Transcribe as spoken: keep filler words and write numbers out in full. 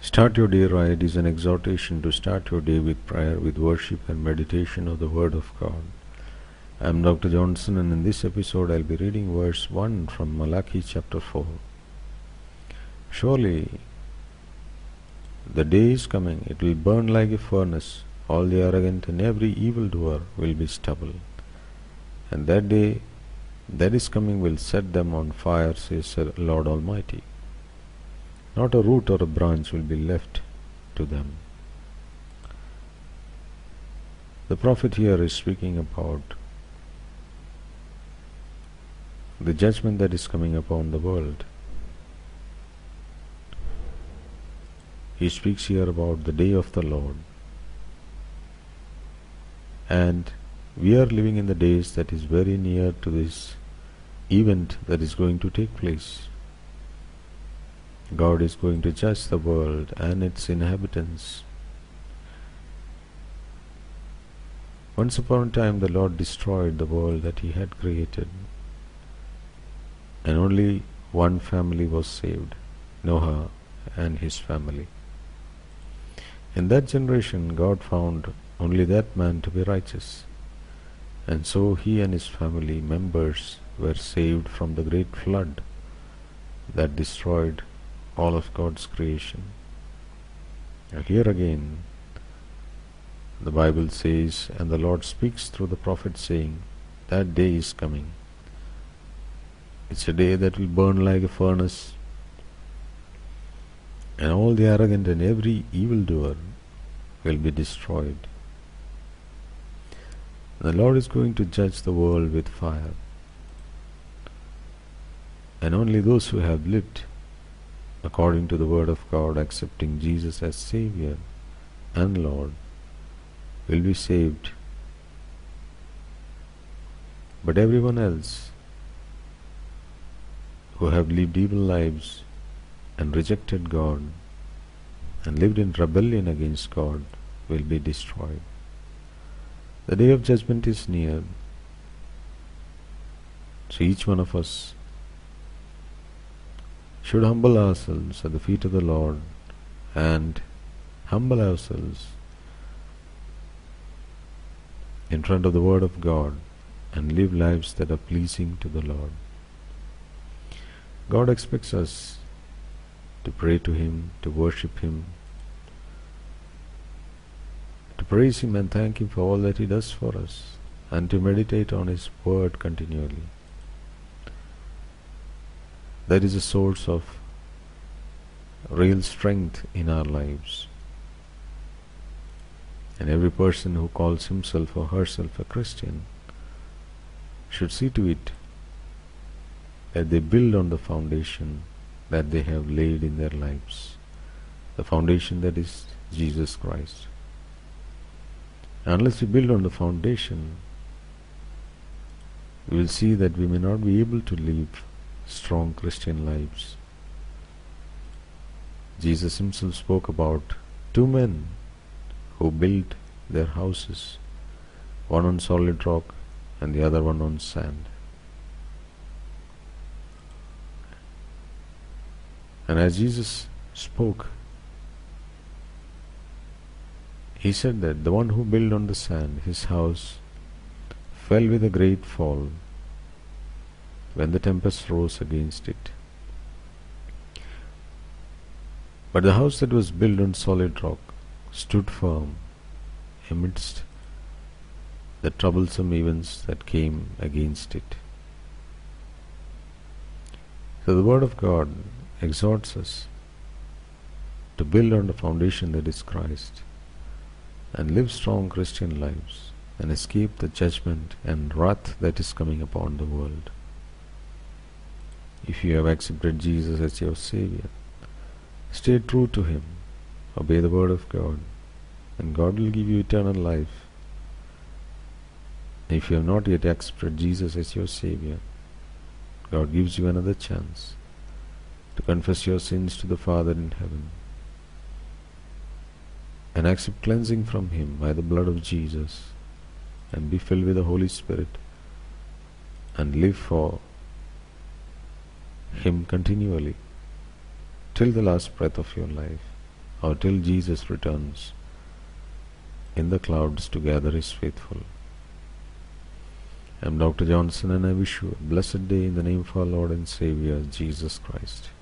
Start your day right is an exhortation to start your day with prayer, with worship and meditation of the Word of God. I am Doctor Johnson, and in this episode I'll be reading verse one from Malachi chapter four. Surely the day is coming, it will burn like a furnace, all the arrogant and every evildoer will be stubble. And that day that is coming will set them on fire, says the Lord Almighty. Not a root or a branch will be left to them. The prophet here is speaking about the judgment that is coming upon the world. He speaks here about the day of the Lord. And we are living in the days that is very near to this event that is going to take place. God is going to judge the world and its inhabitants. Once upon a time the Lord destroyed the world that He had created, and only one family was saved, Noah and his family. In that generation God found only that man to be righteous, and so he and his family members were saved from the great flood that destroyed all of God's creation. And here again the Bible says, and the Lord speaks through the prophet saying, that day is coming. It's a day that will burn like a furnace, and all the arrogant and every evildoer will be destroyed. The Lord is going to judge the world with fire, and only those who have lived according to the Word of God, accepting Jesus as Savior and Lord, will be saved. But everyone else who have lived evil lives and rejected God and lived in rebellion against God will be destroyed. The day of judgment is near. So each one of us should humble ourselves at the feet of the Lord and humble ourselves in front of the Word of God and live lives that are pleasing to the Lord. God expects us to pray to Him, to worship Him, to praise Him and thank Him for all that He does for us, and to meditate on His Word continually. That is a source of real strength in our lives. And every person who calls himself or herself a Christian should see to it that they build on the foundation that they have laid in their lives, the foundation that is Jesus Christ. Unless we build on the foundation, we will see that we may not be able to live strong Christian lives. Jesus Himself spoke about two men who built their houses, one on solid rock and the other one on sand. And as Jesus spoke, He said that the one who built on the sand, his house fell with a great fall when the tempest rose against it. But the house that was built on solid rock stood firm amidst the troublesome events that came against it. So the Word of God exhorts us to build on the foundation that is Christ and live strong Christian lives and escape the judgment and wrath that is coming upon the world. If you have accepted Jesus as your Savior, stay true to Him, obey the Word of God, and God will give you eternal life. If you have not yet accepted Jesus as your Savior, God gives you another chance to confess your sins to the Father in heaven and accept cleansing from Him by the blood of Jesus, and be filled with the Holy Spirit and live for Him continually till the last breath of your life. or till Jesus returns in the clouds to gather his faithful. I am Doctor Johnson, and I wish you a blessed day in the name of our Lord and Savior Jesus Christ.